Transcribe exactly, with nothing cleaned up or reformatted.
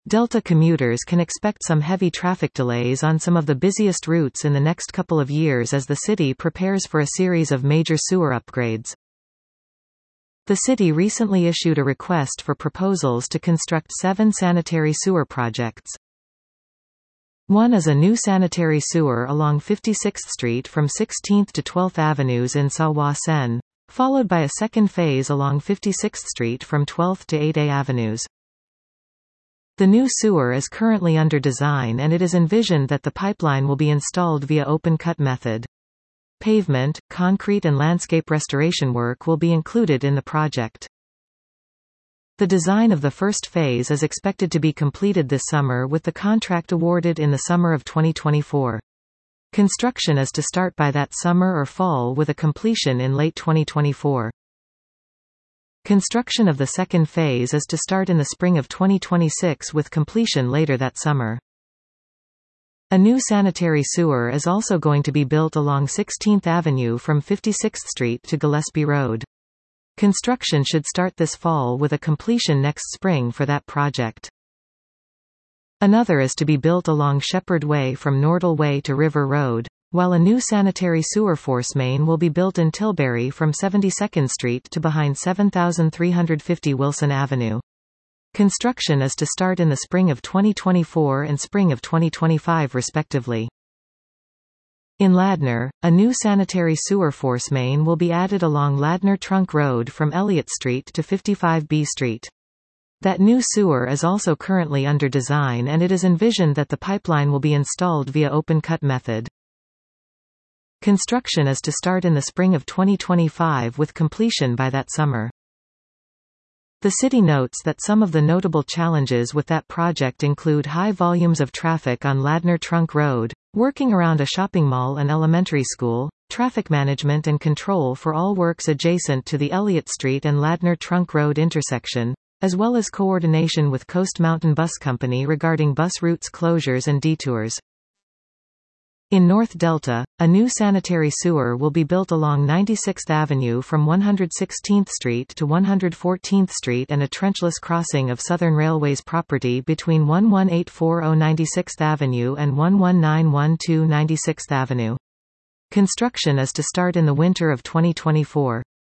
Delta commuters can expect some heavy traffic delays on some of the busiest routes in the next couple of years as the city prepares for a series of major sewer upgrades. The city recently issued a request for proposals to construct seven sanitary sewer projects. One is a new sanitary sewer along fifty-sixth Street from sixteenth to twelfth Avenues in Sawa Sen, followed by a second phase along fifty-sixth Street from twelfth to eighth Avenues. The new sewer is currently under design and it is envisioned that the pipeline will be installed via open-cut method. Pavement, concrete and landscape restoration work will be included in the project. The design of the first phase is expected to be completed this summer with the contract awarded in the summer of twenty twenty-four. Construction is to start by that summer or fall with a completion in late twenty twenty-four. Construction of the second phase is to start in the spring of twenty twenty-six with completion later that summer. A new sanitary sewer is also going to be built along sixteenth Avenue from fifty-sixth Street to Gillespie Road. Construction should start this fall with a completion next spring for that project. Another is to be built along Shepherd Way from Nordal Way to River Road, while a new sanitary sewer force main will be built in Tilbury from seventy-second Street to behind seven thousand three hundred fifty Wilson Avenue. Construction is to start in the spring of twenty twenty-four and spring of twenty twenty-five respectively. In Ladner, a new sanitary sewer force main will be added along Ladner Trunk Road from Elliott Street to fifty-five B Street. That new sewer is also currently under design and it is envisioned that the pipeline will be installed via open-cut method. Construction is to start in the spring of twenty twenty-five with completion by that summer. The city notes that some of the notable challenges with that project include high volumes of traffic on Ladner Trunk Road, working around a shopping mall and elementary school, traffic management and control for all works adjacent to the Elliott Street and Ladner Trunk Road intersection, as well as coordination with Coast Mountain Bus Company regarding bus routes closures and detours. In North Delta, a new sanitary sewer will be built along ninety-sixth Avenue from one hundred sixteenth Street to one hundred fourteenth Street and a trenchless crossing of Southern Railway's property between one one eight four zero ninety-sixth Avenue and one one nine one two ninety-sixth Avenue. Construction is to start in the winter of twenty twenty-four.